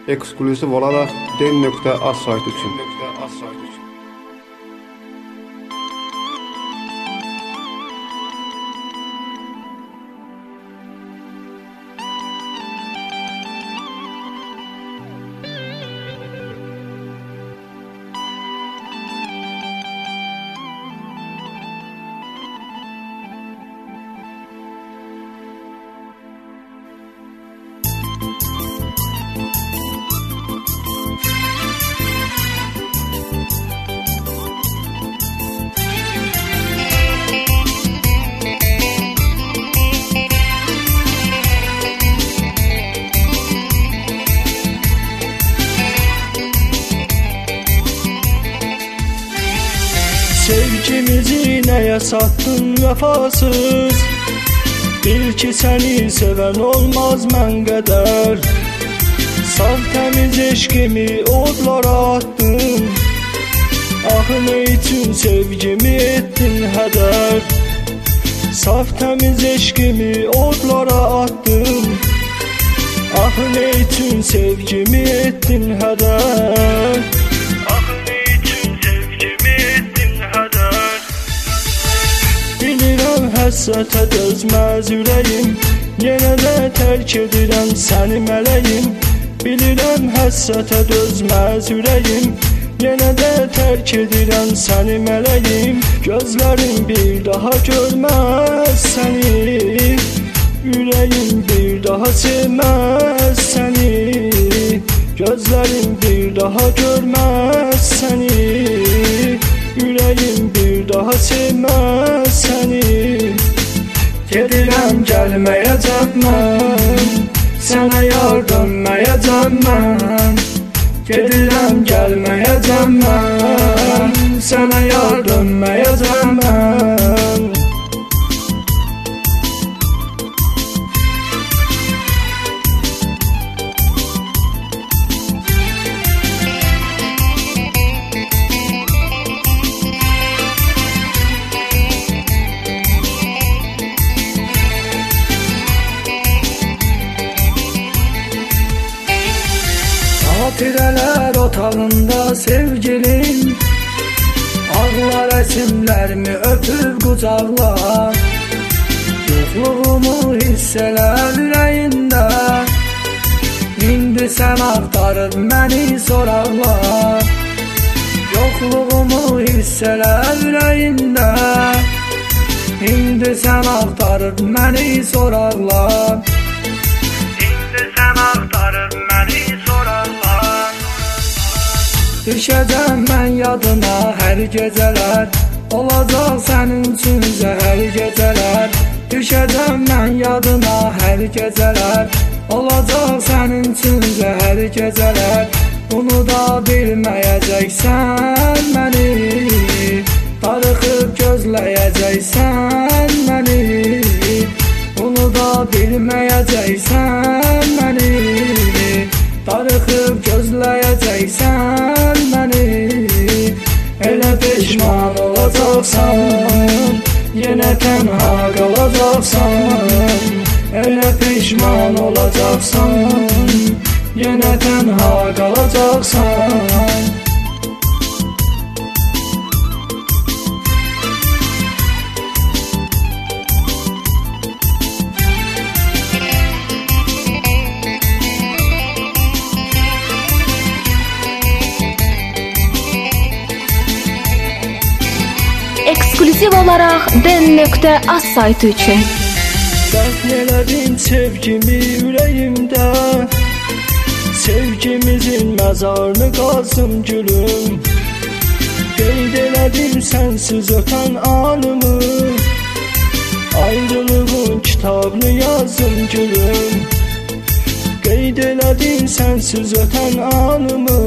ekskluziv olaraq den.az saytı üçün. Sevgimizi neye sattın vefasız? Bil ki seni seven olmaz mən qədər. Saf təmiz eşkimi odlara attın. Ah ne için sevgimi ettin hədər? Saf təmiz eşkimi odlara attın. Ah ne için sevgimi ettin hədər? Həsrətə dözməz ürəyim, yenə də tərk edirəm səni mələyim. Bilirəm həsrətə dözməz ürəyim, yenə də tərk edirəm səni mələyim. Gözlərim bir daha görməz səni, ürəyim bir daha sevməz səni. Gözlərim bir daha görməz səni, ürəyim bir daha sevməz səni. Gedirəm gəlməyəcəm mən, sənə yar dönməyəcəm mən. Gedirəm gəlməyəcəm mən, sənə yar dönməyəcəm mən. Xatirələr otağında sevgilim, ağlar əsimlərimi öpüb qucaqlar. Yoxluğumu hiss elə ürəyində, indi sən axtarıb məni soraqlar. Yoxluğumu hiss elə ürəyində, indi sən axtarıb məni soraqlar. İndi sən axtarıb məni soraqlar. Düşəcəm mən yadına hər gecələr, olacaq sənin üçün zəhər gecələr. Düşəcəm mən yadına hər gecələr, olacaq sənin üçün zəhər gecələr. Unuda bilməyəcəksən məni, darıxıb gözləyəcəksən məni. Unuda bilməyəcəksən məni, darıxıb gözləyəcəksən məni. Elə peşman olacaqsan, yenə tənha qalacaqsan. Elə peşman olacaqsan, yenə tənha qalacaqsan. Ekskluziv olaraq den.az saytı üçün. Dəfn elədin sevgimi ürəyimdə, sevgimizin məzarını qazım gülüm. Qeyd elədim sənsiz ötən anımı, ayrılığın kitabını yazım gülüm. Qeyd elədim sənsiz ötən anımı,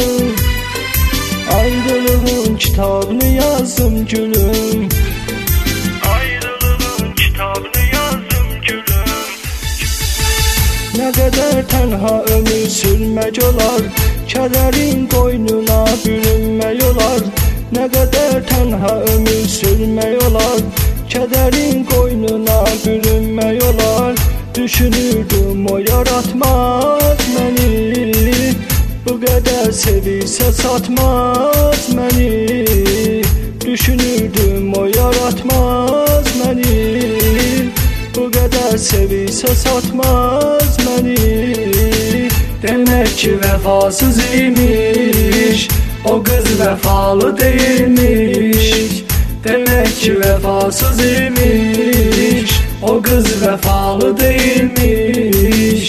ayrılığın kitabını yazdım gülüm. Ayrılığın kitabını yazdım gülüm. Ne kadar tənha ömür sürmək olar, kədərin qoynuna bürünmək olar. Ne kadar tənha ömür sürmək olar, kədərin qoynuna bürünmək olar. Düşünürdüm o yaratmaz məni, qədər sevirsə satmaz məni. Düşünürdüm o yaratmaz məni. Bu qədər sevirsə satmaz məni. Demək ki vəfasız imiş, o qız vəfalı deyilmiş. Demək ki vəfasız imiş, o qız vəfalı deyilmiş.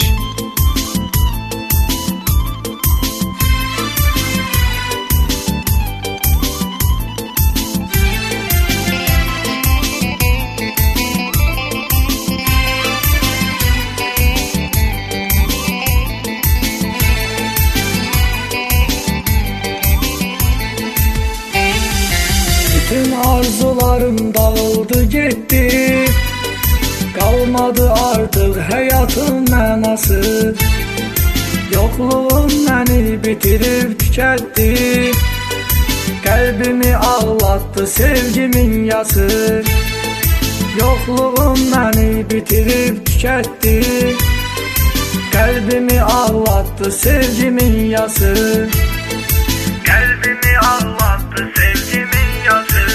Bütün arzularım dağıldı gitti. Kalmadı artık hayatın mənası. Yokluğun beni bitirip tüketti. Kalbimi ağlattı sevgimin yası. Yokluğun beni bitirip tüketti. Kalbimi ağlattı sevgimin yası. Kalbimi ağlattı sevgimin yası.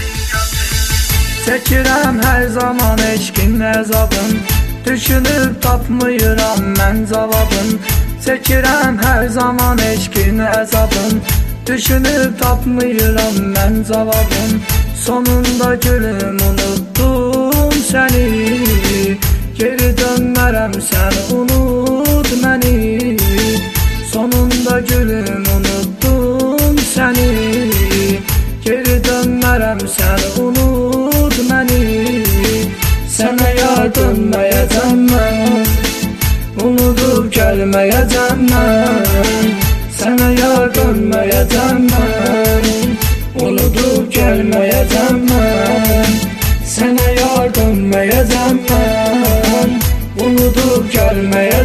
Çəkirəm hər zaman eşkin əzabın. Düşünüb tapmıram mən cavabın. Çəkirəm hər zaman eşkin əzabın. Düşünüb tapmıram mən cavabın. Sonunda gülüm unuttum səni. Geri dönmərəm sən unut məni. Sonunda gülüm unuttum səni. Geri dönmərəm sən unut məni. Sənə yar dönməyəcəm mən, unudub gəlməyəcəm mən. Sənə yar dönməyəcəm mən, unudub gəlməyəcəm mən. Sənə yar dönməyəcəm mən, unudub gəlməyəcəm.